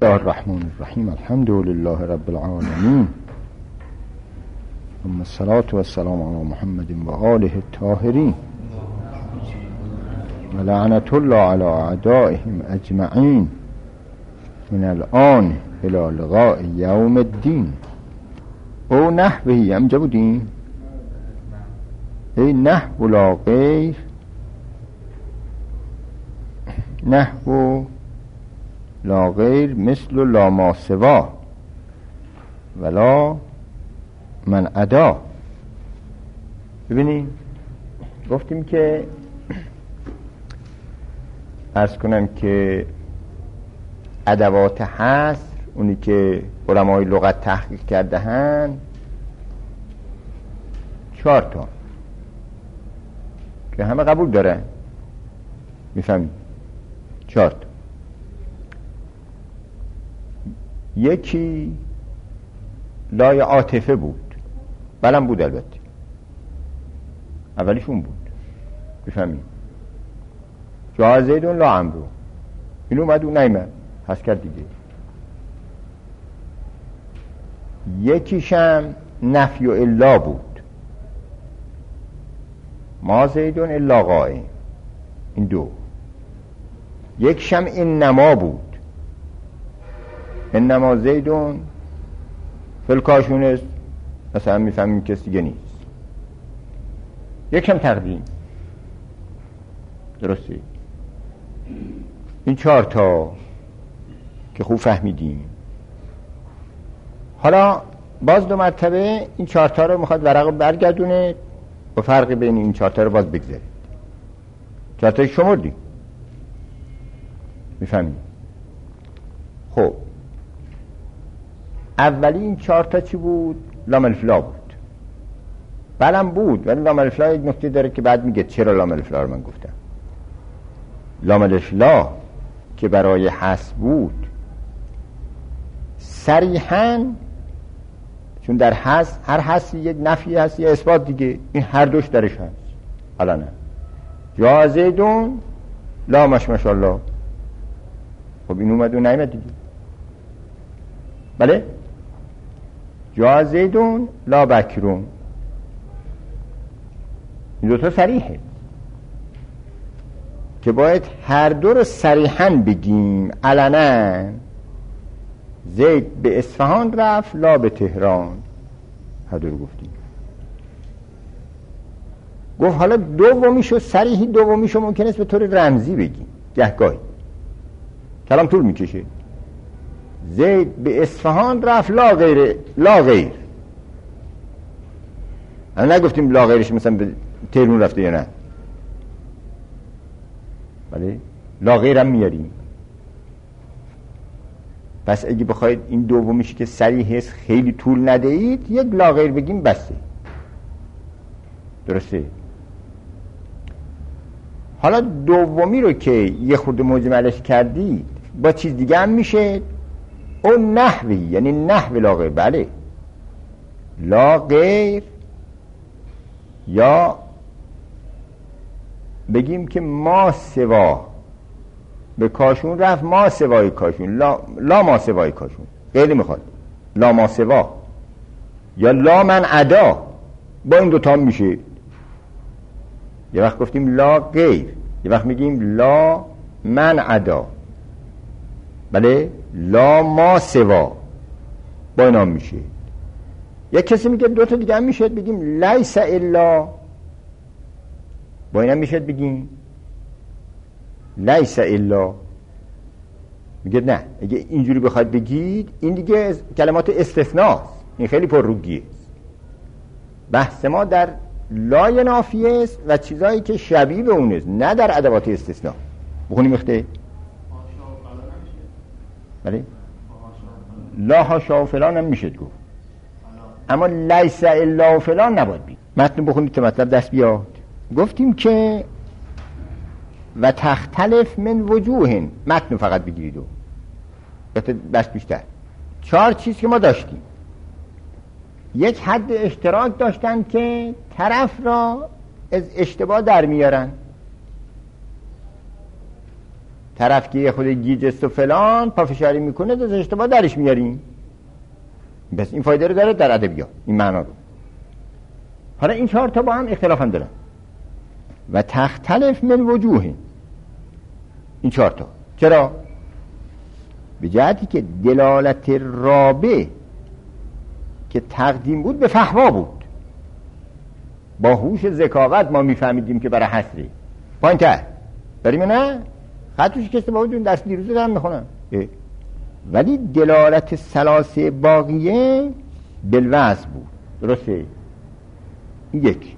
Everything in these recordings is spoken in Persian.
الله الرحمن الرحیم الحمد لله رب العالمین ثم الصلاة والسلام علی محمد و آله الطاهرین و لعنت الله علی اعدائهم اجمعین من الان الى لقاء یوم الدین. او نحوهی همجا بودیم. ای نحو لا غیر، نحو لا غیر مثل لا ما سوا ولا من ادا. ببینید گفتیم که عرض کنم که ادوات حصر اونی که علمای لغت تحقیق کرده هن 4 تا که همه قبول دارن. میفهمید 4 تا. یکی لای عاطفه بود، بلم بود البته، اولیشون بود. بفهمید جا زیدون لا عمرو، این اومد اون نیمد، هست کرد دیگه. یکیشم نفی و الا بود، ما زیدون الا قائم، این 2. یکیشم انما بود، انما زیدون فلکاشون است، مثلا میفهمیم کسی دیگه نیست. یکیشم تقدیم. درسته؟ این 4 تا که خوب فهمیدیم. حالا باز 2 مرتبه این 4 تا رو میخواد ورق برگردونه و فرق بین این 4 تا رو باز بگذارید. 4 تا شمردیم. میفهمید؟ خب اولی این 4 تا چی بود؟ لام الفلا بود. بلم بود، ولی لام الفلا یک نکته داره که بعد میگه چرا لام الفلا رو من گفتم. لام الفلا که برای حذف بود صریحاً، چون در حذف هر حذفی یک نفی هست یا اثبات دیگه، این هر دوش درش هست. حالا نه جا زیدون لا ماشاءالله، خب این اومد و نیامد دیگه. بله جا زیدون لا بکرون، این 2 تا صریحه که باید هر 2 رو صریحاً بگیم. علنا زید به اصفهان رفت لا به تهران، هر 2 رو گفتیم. گفت حالا دومیشو صریحی، دومیشو ممکن است به طور رمزی بگیم گهگاهی، کلام طول میکشه. زید به اصفهان رفت لا غیر، لا غیر. اما نگفتیم لا غیرش مثلا به تهران رفته یا نه. بله لا غیرم میاریم. پس اگه بخواید این دومیشی که صریح است خیلی طول ندهید، یک لا غیر بگیم بسه. درسته؟ حالا دومی رو که یه خورده مجملش کردید با چیز دیگه هم میشه. او نحوی، یعنی نحو لا غیر. بله لا غیر، یا بگیم که ما سوا به کاشون رفت، ما سوای کاشون، لا ما سوای کاشون. غیر میخواد لا ما سوا یا لا من ادا، با این 2 تا میشه. یه وقت گفتیم لا غیر، یه وقت میگیم لا من ادا. بله لا ما سوا با اینا میشه. یک کسی میگه 2 تا دیگه هم میشه، بگیم لیس الا، با اینا میشه بگیم لیس الا. میگه نه، اگه اینجوری بخواید بگید این دیگه کلمات استثناست، این خیلی پرروگیه. بحث ما در لای نافیه است و چیزایی که شبیه به اون است، نه در ادوات استثناء. بخونیم اخته بله لا هاشا و فلان هم میشه گفت، اما لیس الا و فلان نباید بید. متن بخونید که مطلب دست بیاد. گفتیم که و تختلف من وجوه، متن فقط بگیرید و بس بیشتر. 4 چیز که ما داشتیم یک حد اشتراک داشتن که طرف را از اشتباه در میارن. طرف که خود گیج است و فلان پافشاری میکنه از اشتباه درش میاریم. بس این فایده رو داره در ادبیات این معنا رو. حالا این 4 تا با هم اختلاف هم دارن و تختلف من وجوه. این 4 تا چرا؟ به جهتی که دلالت رابع که تقدیم بود به فحوا بود. با هوش ذکاوت ما میفهمیدیم که برای حصری پایین تر بریم نه خطوش کسی با وجود درس دیروزه دارم میخونم. ولی دلالت ثلاثه باقیه بالوضع بود. درسته؟ یک.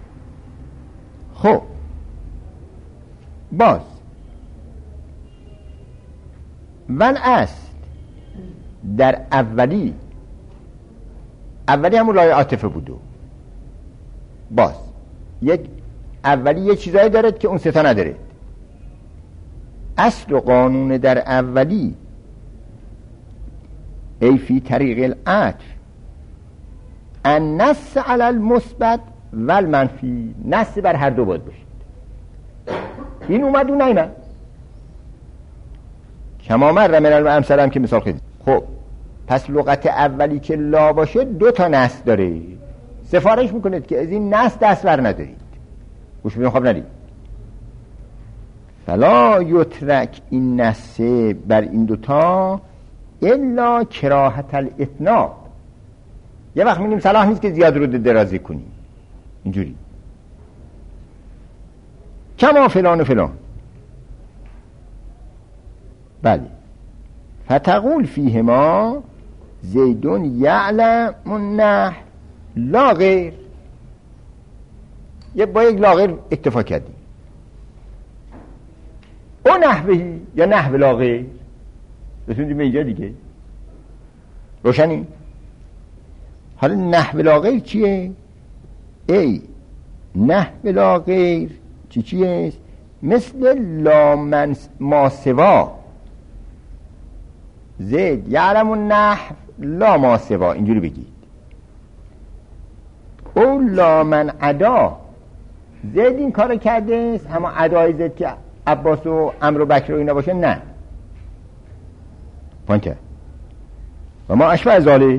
خب باز ول اصل در اولی همون لای عاطفه بودو. باز یک اولی یه چیزایی دارد که اون 3 تا نداره. اصل و قانون در اولی ای فی طریق العطف النص علی المثبت و المنفی. نص بر هر دو باید باشید. این اومد و نیمد کما مر من الامثال هم که مثال خیلی. خب پس لغت اولی که لا باشه 2 تا نص داره. سفارش میکنید که از این نص دست بر ندارید. گوش بدون خواب ندید. فلا یترک این نص بر این 2 تا الا کراهت الاتناب. یه وقت میگیم صلاح نیست که زیاد رو درازی کنیم اینجوری کما فلان و فلان. بله فتقول فیهما زیدون یعلم النحو لا غیر. با یک لا غیر اکتفا کردیم. او نحوهی یا نحو لا غیر رسوندیم به اینجا دیگه. روشنی؟ حالا نحو لا غیر چیه؟ ای نحو لا غیر چیه؟ مثل لا من ما سوا زید یعلم النحو لا ما سوا. اینجوری بگید. او لا من عدا زید این کار کرده است اما عدای زید که عباس و عمرو و بکر و اینا باشه نه. پانته و ما اشبه ذالک.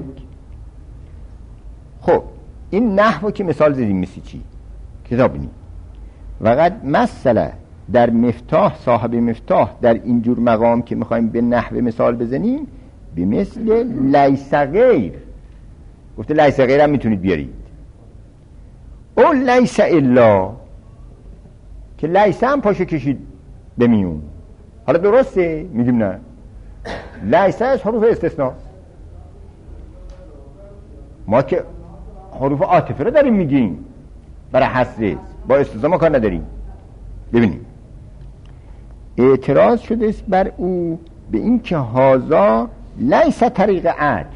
خب این نحو که مثال زدیم مثل چی؟ کتاب بینید. وقد مثلا در مفتاح صاحب مفتاح در اینجور مقام که میخوایم به نحو مثال بزنیم به مثل لیس غیر. گفته لیس غیر هم میتونید بیارید. او لیس الا که لیس هم پاشو کشید به میون. حالا درسته؟ میگیم نه. لیس از حروف استثناء. ما که حروف عاطفه رو داریم میگیم برای حصر با استثناء ما کار نداریم. ببینیم اعتراض شده است بر او به این که هازا لیس طریق عطف.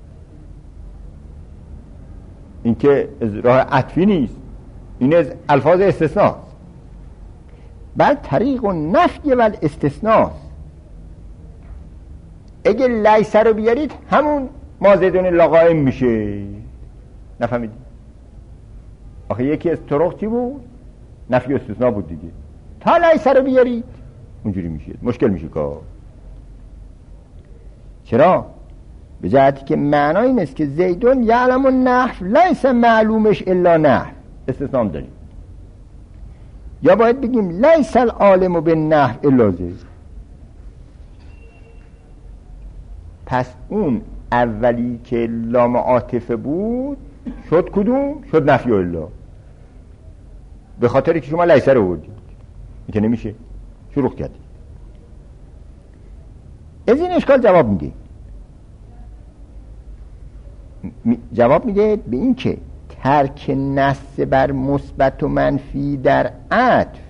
این که راه عطفی نیست، این از الفاظ استثناء. بل طریق و نفی و استثناء. اگه لیس رو بیارید همون مازدون لقائم میشه. نفهمیدی؟ آخه یکی از طرق چی بود؟ نفی و استثناء بود دیگه. تا لیس رو بیارید اونجوری میشه، مشکل میشه کار. چرا؟ به جهتی که معنای این است که زیدون یعلم النحو لیس معلومش الا نحو. استثناء داریم. یا باید بگیم لیس العالم بالنحو الا زید. پس اون اولی که لام عاطفه بود شد کدوم؟ شد نفی الا. به خاطری که شما لیس رو بردید. این که نمیشه. شروع کردید. از این اشکال جواب میده. جواب میده به این که ترک نص بر مثبت و منفی در عطف.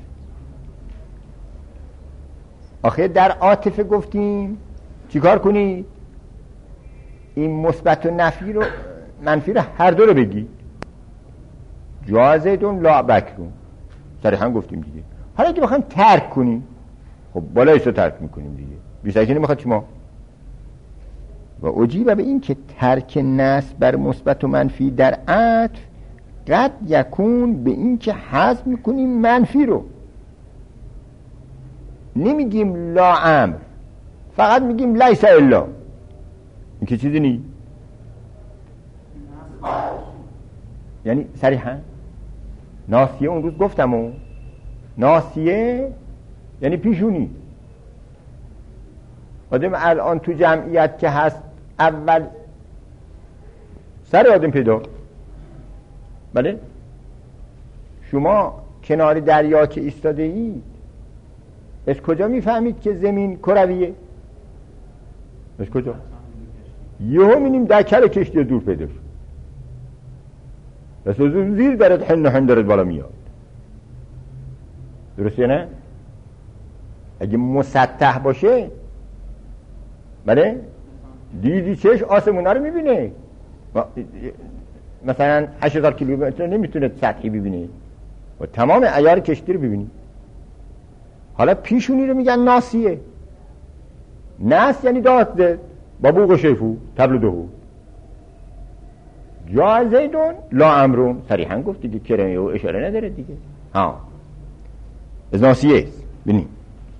آخه در عاطفه گفتیم چیکار کنی؟ این مثبت و نفی رو منفی رو هر دو رو بگی. جازدون لا بکرون صریحا گفتیم دیگه. حالا که بخوایم ترک کنیم خب بالایش رو ترک میکنیم دیگه. بیشتر که نمیخواد چی ما و اجیبه به این که ترک نص بر مثبت و منفی در عطف قد یکون به این که حذف میکنیم منفی رو. نمیگیم لا امر، فقط میگیم لیس الا. این که چیزی نی، یعنی صریحا ناسیه اون روز گفتم و ناسیه یعنی پیشونی. آدم الان تو جمعیت که هست اول سر آدم پیدا. بله شما کنار دریا که ایستاده اید از کجا میفهمید که زمین کرویه؟ از کجا؟ یهو می‌بینیم دکر کشتی دور پیدا شد، بس از زیر دارد حن دارد بالا میاد. درسته نه؟ اگه مسطح باشه بله دیدی چش آسمونا رو میبینه، مثلا 8000 کیلومتر نمیتونه سطحی ببینه و تمام عیار کشتی رو ببینی. حالا پیشونی رو میگن ناسیه. ناس یعنی داد با بوق شیفو تبلدهو. جا زیدون لا امرون صریحا گفت دیگه، کرمه و اشاره نداره دیگه. از ناسیه است. ببینیم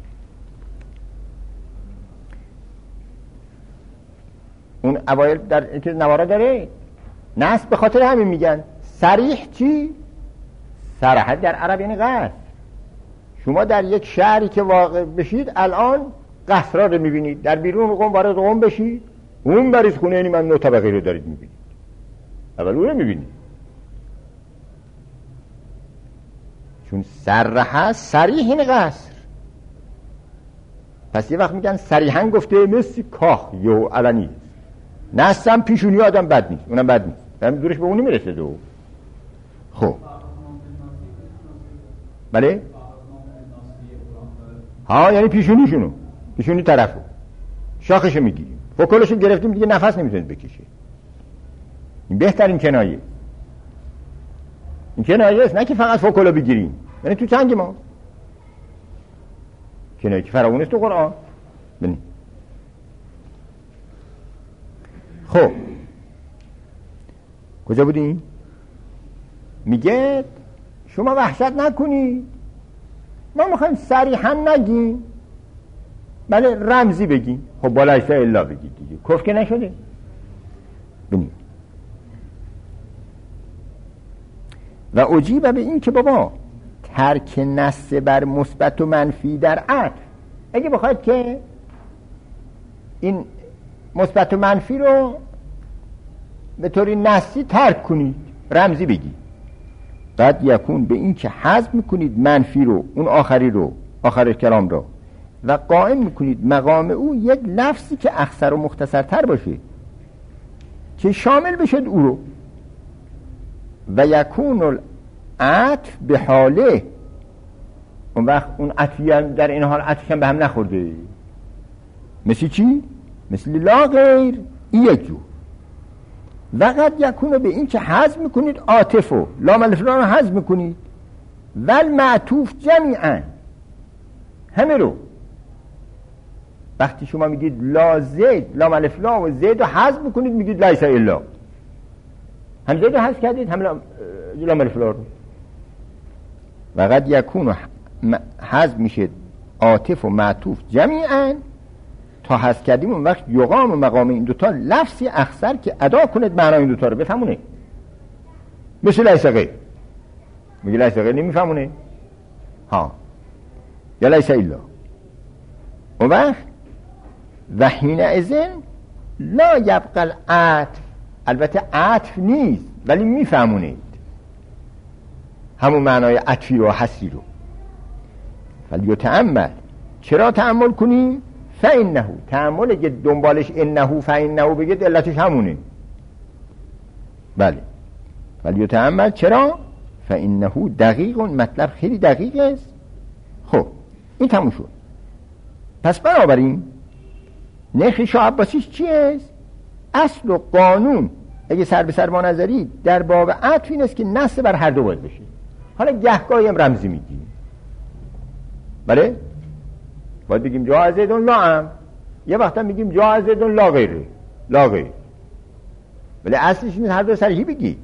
اون اوایل در که نوارا داره ناس، به خاطر همین میگن صریح. چی؟ صراحت در عرب یعنی قصر. شما در یک شهری که واقع بشید الان قصرها رو میبینید، در بیرون قم وارد قم بشید اون بریز خونه یعنی من 9 طبقه رو دارید میبینید، اول اون رو میبینید چون صرح صریح این قصر. پس یه وقت میگن صریحا گفته مثل کاخ یو علنی. نستم پیشونی آدم بد نیست، اونم بد نیست، هم دورش به اون نمیرسه دو. خب بله یعنی پیشونیشونو، پیشونی طرفو شاخشو میگیریم، فوکلشو گرفتیم دیگه نفس نمیتونید بکشه. این بهترین کنایه. این کنایه است، نه که فقط فوکلو بگیریم، یعنی تو چنگ ما کنایه که فراوون است تو قرآن. ببین خب کجا بودیم؟ میگه شما وحشت نکنی، ما میخوایم صریحا نگیم، بله رمزی بگیم. خب بالایسته الا بگید دیگه، کف که نشده. ببین و عجیبه به این که بابا ترک نص بر مثبت و منفی در عطف، اگه بخواید که این مثبت و منفی رو به طوری نصی ترک کنید، رمزی بگید، بعد یکون به این که حذف میکنید منفی رو، اون آخری رو، آخر کلام رو، و قائم میکنید مقام او یک لفظی که اختصر و مختصرتر باشه که شامل بشد او رو. و یکون العطف به حاله، اون وقت اون عطفی هم در این حال عطفش هم به هم نخورده. مثل چی؟ مثل لا غیر، این یک جور. وقت یکون به این که حذف میکنید عاطفو، لام الف را رو حذف میکنید، ول معطوف جمیعا، همه رو. وقتی شما میگید لا زید، لام الف لا و زید رو حذف میکنید میگید لیس الا، هم زید رو حذف کردید هم لام الف لا رو. وقت یکون حذف میشه عاطف و معطوف جمیعا، تا حذف کردیم اون وقت یقام و مقام این دوتا لفظی اخصر که ادا کنید معنای این دوتا رو بفهمونه. مثل لیس غیر، میگه لیس غیر نمیفهمونه یا لیس الا. اون وقت و حین ازن لا یبقى العطف، البته عطف نیست ولی میفهمونید همون معنای عطفی و حسی رو. ولی تأمل، چرا تأمل کنیم؟ فإنه، تأمل اگه دنبالش انه فإنه بگید علتش همونه. بله ولی تأمل، چرا؟ فإنه دقیق، مطلب خیلی دقیق است. خب این تموم شد. پس بنابراین نخ شاه عباسیش چی است؟ اصل و قانون اگه سر به سر ما نظری در باب عطف این است که نص بر هر دو باید بشه. حالا گهگاهی هم رمزی میگیم، بله باید بگیم جا زیدون لا هم، یه وقتا میگیم جا زیدون لا غیره، لا غیر، ولی اصلش این هر دو صریحی بگید.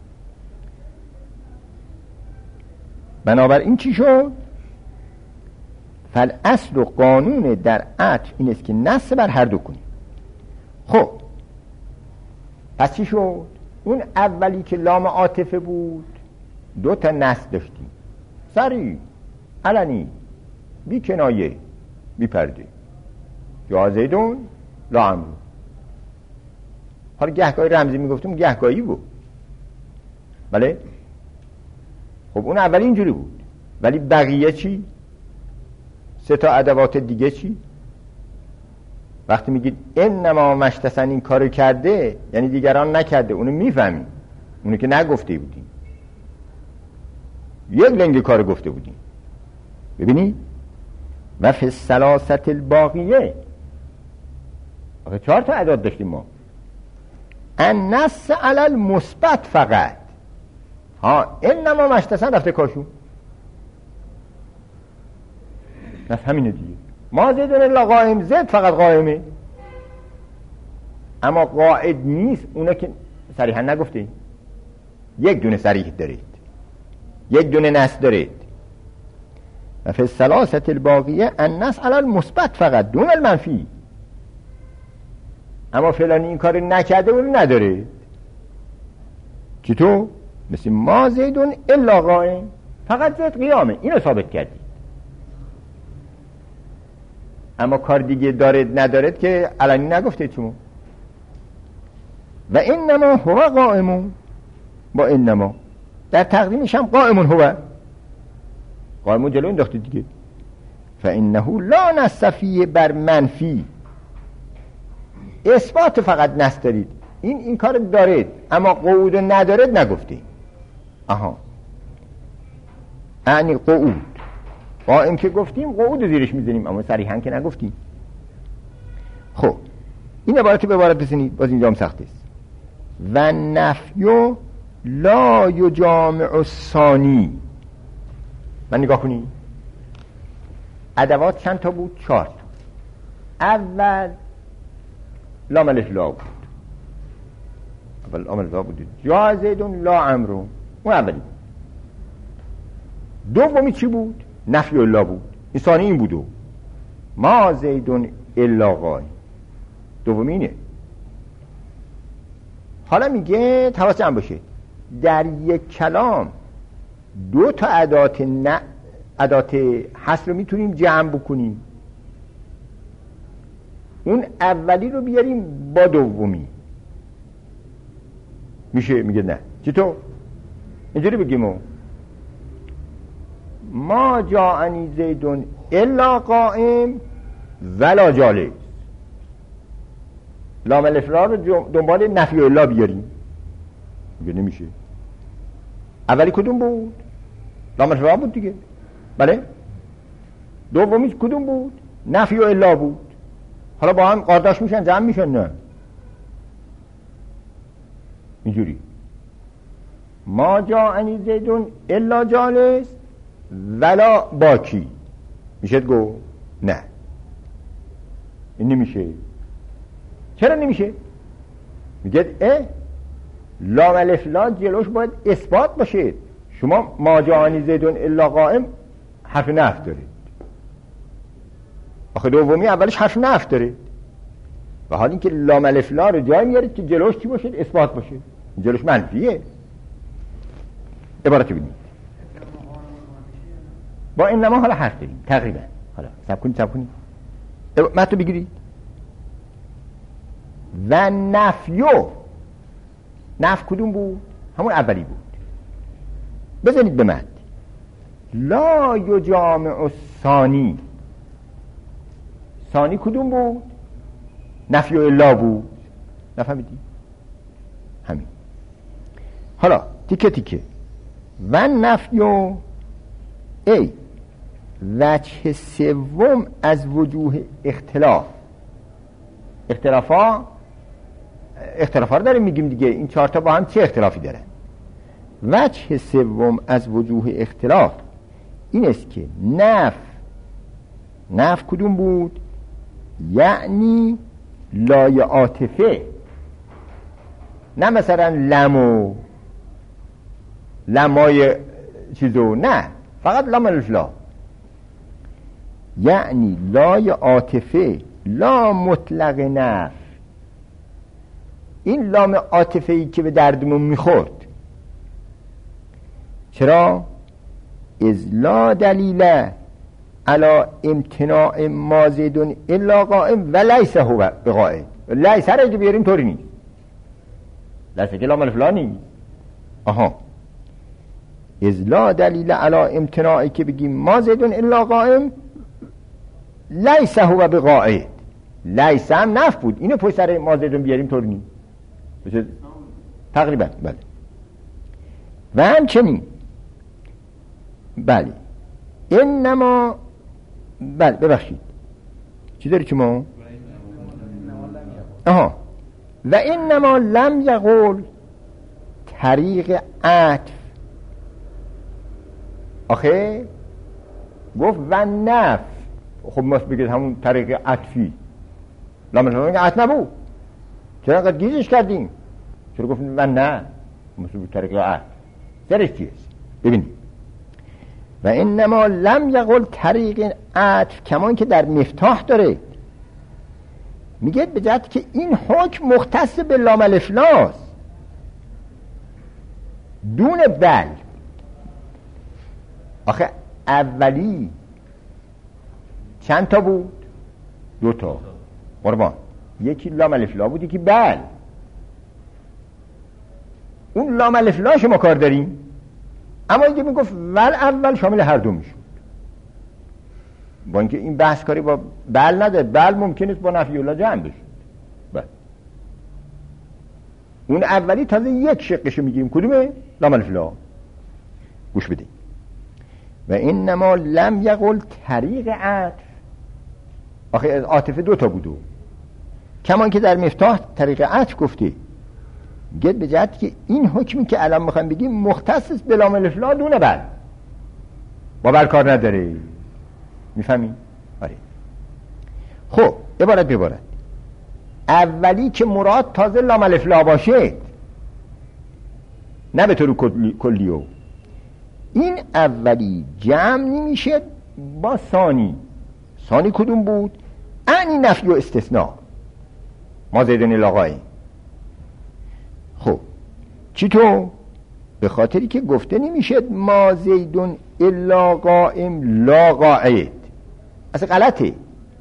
بنابراین چی شد؟ فالاصل و قانون در عطف این است که نص بر هر دو کنیم. خب پس چی شد؟ اون اولی که لام عاطفه بود 2 تا نص داشتیم، صریح، علنی، بی کنایه، بی پرده، یا زیدون لا عمرو. حالا گهگاهی رمزی میگفتیم، گهگاهی بود، بله. خب اون اولی اینجوری بود، ولی بقیه چی؟ 3 تا ادوات دیگه چی؟ وقتی میگید انما مشتسن این کارو کرده، یعنی دیگران نکرده، اونو میفهمیم، اونو که نگفته بودیم، یک لنگ کارو گفته بودیم. ببینید و فی الثلاثه الباقیه، آخه 4 تا ادوات داشتیم ما. النص علی المثبت فقط، ها انما مشتسن رفته کاشون، نفس همینه دیگه. ما زیدون الا قائم، زید فقط قائمه، اما قاعد نیست. اونا که صریحا نگفته، یک دونه صریح دارید، یک دونه نص دارید. و فی الثلاثه الباقیه النص علی المثبت فقط دون المنفی، اما فلانی این کار نکرده اون نداره. چطور؟ مثل ما زیدون الا قائم، فقط زید قیامه، اینو ثابت کردید. اما کار دیگه دارید ندارید که علنی نگفته چون. و انما هو قائمون، با انما در تقدیمش هم قائمون هو، قائمون جلو انداخته دیگه. فانه لا نص فیه بر منفی، اثبات فقط نص دارید، این کار دارید، اما قعود ندارید نگفته. آها، یعنی قعود قائم که گفتیم قعود زیرش میزنیم، اما صریحا که نگفتیم. خب این عبارت به عبارت بسنید، باز اینجا هم سخت است. و نفیو لا یجامع الثانی. من نگاه کنید ادوات چند تا بود؟ 4 تا. اول لام الف لا بود، اول لام الف لا بود، جا زیدون لا عمرو، اون اولی. دومی چی بود؟ نفی الا بود، این ثانی این بودو، ما زیدون الا قائم، دومی اینه. حالا میگه حواست هم باشه در یک کلام 2 تا ادات حصر رو میتونیم جمع بکنیم، اون اولی رو بیاریم با دومی، میشه؟ میگه نه. چطور؟ اینجوری بگیم ما جاءنی زیدون الا قائم ولا جالس، لام الف لا رو دنبال نفی الا بیاریم، میگه نمیشه. اولی کدوم بود؟ لام الف لا بود دیگه، بله. دومی کدوم بود؟ نفی و الا بود. حالا با هم قارداش میشن، جمع میشن؟ نه، اینجوری ما جاءنی زیدون الا جالس ولا باکی، میشه گو؟ نه، این نمیشه. چرا نمیشه؟ میگه لام الف لا جلوش باید اثبات باشه. شما ما جاءنی زیدون الا قائم حرف نفی داره، آخه دومی اولش حرف نفی داره، و حال این که لام الف لا رو جای میارید که جلوش چی باشه؟ اثبات باشه، جلوش منفیه. عبارت ببینید با انما حالا حرف داریم تقریبا. حالا سب کنید متن بگیرید. و نفیو، نف کدوم بود؟ همون اولی بود. بزنید به متن. لا یجامع الثانی، ثانی کدوم بود؟ نفی و الا بود، نفهمیدی؟ همین. حالا تیکه تیکه. و نفیو ای وجه سوم از وجوه اختلاف. اختلافا رو داریم میگیم دیگه، این 4 تا با هم چه اختلافی دارن؟ وجه سوم از وجوه اختلاف این است که نف کدوم بود؟ یعنی لای عاطفه، نه مثلا لمای چیزو، نه، فقط لام الف لا. یعنی لای عاطفه لا مطلق نف، این لام عاطفه ای که به دردمون میخورد. چرا؟ از لا دلیل علی امتناع ما زیدون الا قائم و لیس هو بقائم. لیس را که بیاریم طوری نیست، لیس که لام الف لا نیست. آها، از لا دلیل علی امتناعی که بگیم ما زیدون الا قائم لیس هو بقائم. لیس هم نف بود، اینو پشت سر ما زیدون بیاریم طوری نیست تقریبا. بله. و همچنین بله انما، بله ببخشید چی داری شما؟ آها، و انما لم یقول طریق عطف. آخه گفت و نف، خب ماست بگید همون طریق عطفی. لام الف عطف نبود، چرا انقدر گیزش کردیم؟ چرا گفتیم و نه مثل طریق عطف؟ سرش چیست؟ ببینید و انما لم یقل طریق عطف کمان که در مفتاح داره، میگه به جهت که این حکم مختص به لام الف لاست دون بل. آخه اولی چند تا بود؟ 2 تا قربان، یکی لام الف لا بود یکی بل. اون لام الف لا شما کار داریم، اما اینکه میگفت ول اول شامل هر دو میشود، با اینکه این بحث کاری با بل نداره. بل ممکنه با نفی الله جمع بشه. بله. اون اولی تازه یک شقشو میگیم، کدومه؟ لام الف لا. گوش بدید و انما لم یقل طریق عطف. آخه از عاطفه 2 تا بودو، کمان که در مفتاح طریق عطف گفته. گفت به جهت که این حکمی که الان میخوایم بگیم مختص به لام الف لا دونه بل، با بل کار نداره. میفهمی؟ آره. خب عبارت به عبارت، اولی که مراد تازه لام الف لا باشه، نه به طور کلیو. این اولی جمع نمیشه با ثانی. ثانی کدوم بود؟ انی نفی و استثناء ما زیدن الاغایی. خب چطور؟ به خاطری که گفته نمیشه ما زیدون الا قائم لا قاعد. اصلا غلطه.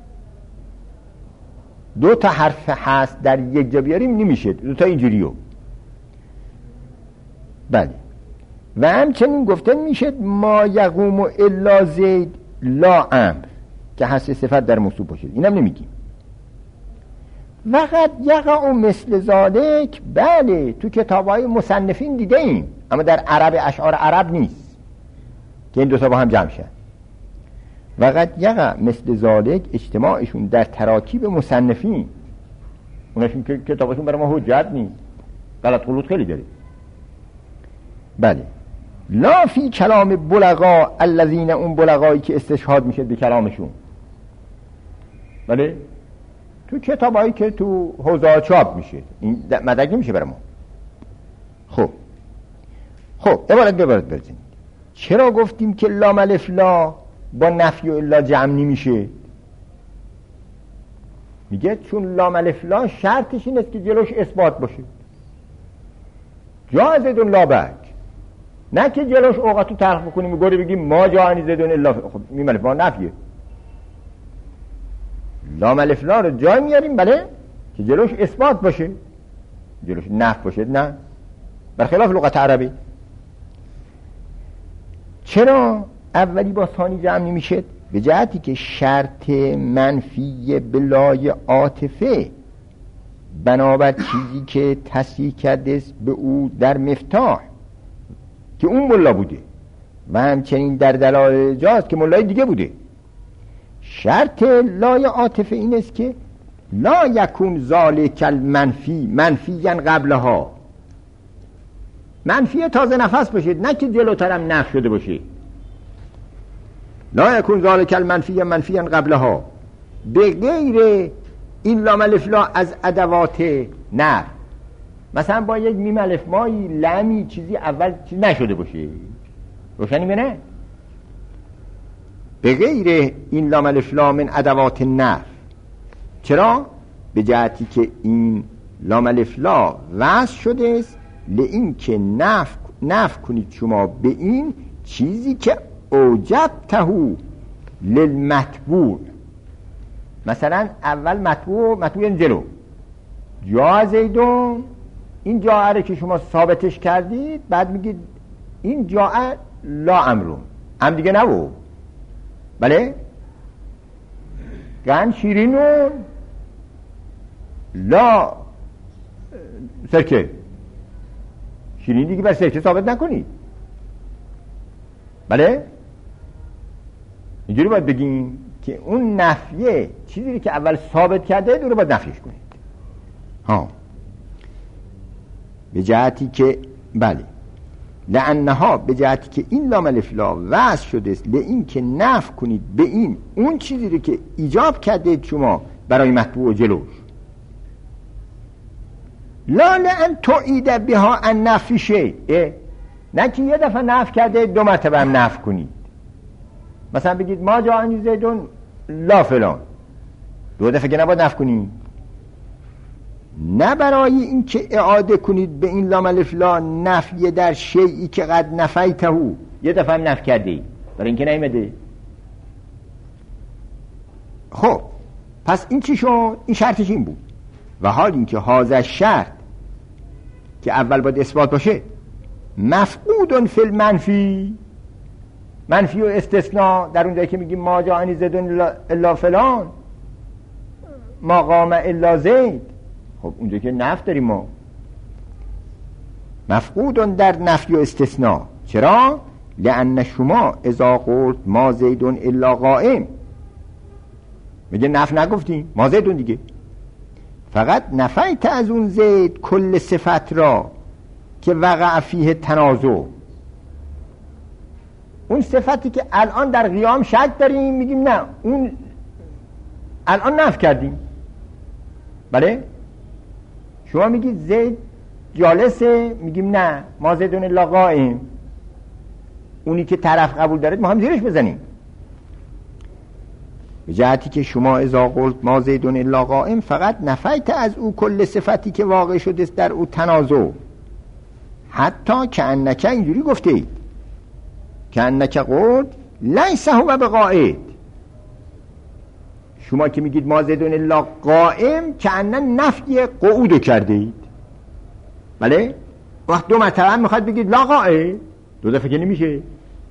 2 تا حرف هست در یک جا بیاریم نمیشه، 2 تا اینجوریو. بله. و همچنین گفته میشه ما یقوم الا زید لا امر که هست صفت در موصوف باشه، اینم نمیگیم. وقت یقع مثل ذالک، بله تو کتابای مصنفین دیده ایم، اما در عرب اشعار عرب نیست که این 2 تا با هم جمع شد. وقت یقع مثل ذالک اجتماعشون در تراکیب مصنفین، اوناشون که کتابشون برای ما حجت نیست، غلط غلوط خیلی داره. بله. لا فی کلام بلغا الذین، اون بلغایی که استشهاد میشه به کلامشون. بله تو کتابایی که تو حوزه چاپ میشه این مدرک نمیشه برای ما. خب عبارت به عبارت برسیم. چرا گفتیم که لام الف لا با نفی و الا جمع نمیشه؟ میگه چون لام الف لا شرطش این است که جلوش اثبات باشه، جا زیدون لا بک، نه که جلوش اوقاتو طرح بکنیم و گوری بگیم ما جا زیدون الا. خب میم الف لا نفیه، لام الف لا رو جای میاریم بله که جلوش اثبات باشه، جلوش نفی باشه نه، برخلاف لغت عربی. چرا اولی با ثانی جمع نمیشه؟ به جهتی که شرط منفی بلای عاطفه بنابر چیزی که تصریح کرده به او در مفتاح که اون ملا بوده و همچنین در دلائل جاز که ملای دیگه بوده. شرط لای عاطفه این است که لا یکون ذالک المنفی منفیاً قبلها، منفی تازه نفس باشه، نه که جلوترم نفی شده باشه. لا یکون ذالک المنفی منفیاً قبلها، به غیر این لام الف لا از ادوات نفی. مثلا با یک میم الف مایی لمی چیزی اول چیز نشده باشه، روشنی نه؟ به غیر این لام الف لا من ادوات نفی. چرا؟ به جهتی که این لام الف لا وصل شده است لئین که نفی کنید شما به این چیزی که اوجبته للمتبوع. مثلا اول متبوع یعنی جلو، جا زیدون، این جا که شما ثابتش کردید، بعد میگید این جا لا امرون، هم دیگه نبود. بله گن شیرینون لا سرکه، شیرین دیگه بر سرکه ثابت نکنید. بله اینجوری باید بگیم که اون نفیه چیزی که اول ثابت کرده دو رو باید نفیش کنید. به جهتی که بله لانها، به جهتی که این لام الف لا وصل شده است لئین که نفی کنید به این اون چیزی رو که ایجاب کرده شما برای مطبوع جلوش. لا لان تعید بها ان نفی شیء، نه که یه دفعه نفی کرده دو مرتبه هم نفی کنید. مثلا بگید ما جاء زیدون لا فلان، دو دفعه که نباید نفی کنید. نه برای این که اعاده کنید به این لام الف لا نفی در شیئی که قد نفیته، یه دفعه هم نفی کرده ای، برای اینکه نیمده. خب پس این چی شد؟ این شرطش این بود. و حال اینکه هذا شرط که اول باید اثبات باشه مفقود فی المنفی، منفی و استثناء در اون جایی که میگیم ما جاء زیدون الا فلان، ما قام الا زید، خب اونجا که نفی داریم ما، مفقود در نفی و استثناء. چرا؟ لأن شما اذا قلت ما زیدون الا قائم، میگه نفی نگفتیم، ما زیدون دیگه، فقط نفیت از اون زید کل صفت را که وقع فیه تنازع. اون صفتی که الان در قیام شک داریم میگیم نه، اون الان نفی کردیم. بله شما میگید زید جالسه، میگیم نه ما زیدون الا قائم، اونی که طرف قبول دارد ما هم زیرش بزنیم. به جهتی که شما اذا قلت ما زیدون الا قائم فقط نفیت از او کل صفتی که واقع شده است در او تنازع. حتی که انکه اینجوری گفته اید که انکه قلت لیس هو بقائد، شما که میگید ما زیدون الا قائم که انه نفی قعود کرده اید. بله وقت دو مرتبه میخواد بگید لا قائد، دو دفعه که نمیشه.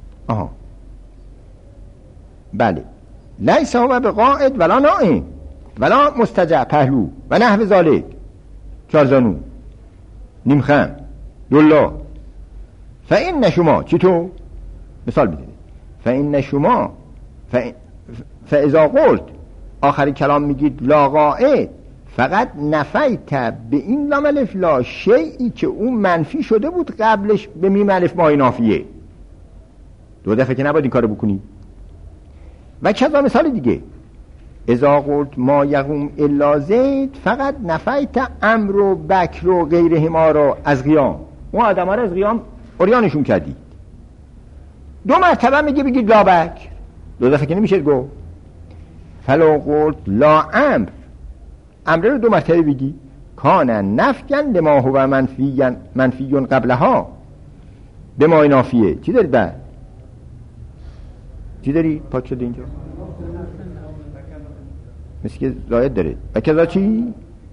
بله لیس هو بقائد ولا نائم ولا مستجع پهلو و نحو ذالک، چارزانو نیمخم دولا. فإن شما چطور؟ مثال بدید. فإن شما فاذا قلت آخری کلام میگید لا قائد، فقط نفیت به این لام الف لا شیئی که اون منفی شده بود قبلش به میم الف مای نافیه. دو دفعه که نباید این کارو بکنی. و کذا مثال دیگه اذا قلت ما یقوم الا زید، فقط نفیت امر و بکر و غیرهما رو از قیام، اون آدم ها رو از قیام اوریانشون کردی. دو مرتبه میگه بگید لا بکر، دو دفعه که نمیشه گفت. فلو قلت لا امر، امر رو دو مرتبه بگی کان نفیاً لما هو منفی قبلها به مای نافیه. چی دارید بعد؟ چی داری؟ پاک شده اینجا مثل که زاید داره. و کذا چی؟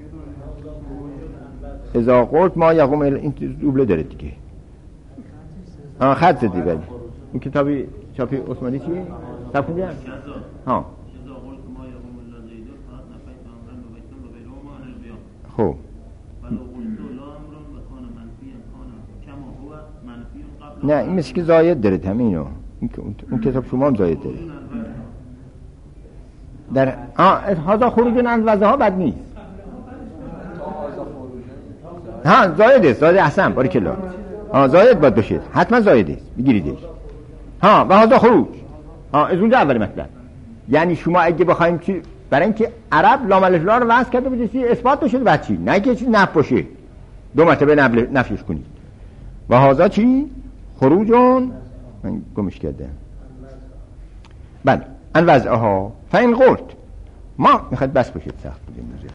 اذا قلت ما یقوم این دوبله داره دیگه. خط زدی. بله این کتابی چاپی عثمانی چیه؟ صف خوندی هم؟ خب نه این مثل که زاید داره همینو، اون کتاب شما هم زاید داره. در هذا خروج عن وضعها ها بد نیست. زاید است، زاید احسن بارک الله. زاید باید بشه، حتما زاید است، بگیریدش. و هذا خروج از اونجا اول مطلب. یعنی شما اگه بخوایم چی، برای اینکه عرب لام الف لا رو وصل کرده بود چیزی اثبات بشه بعد چی، نه که چیز نفی باشه دو مرتبه نفیش کنید. و هذا چی؟ خروجون من گمش کردم. بله ان وضعها فین قلت ما میخواد بس باشید سخت بودیم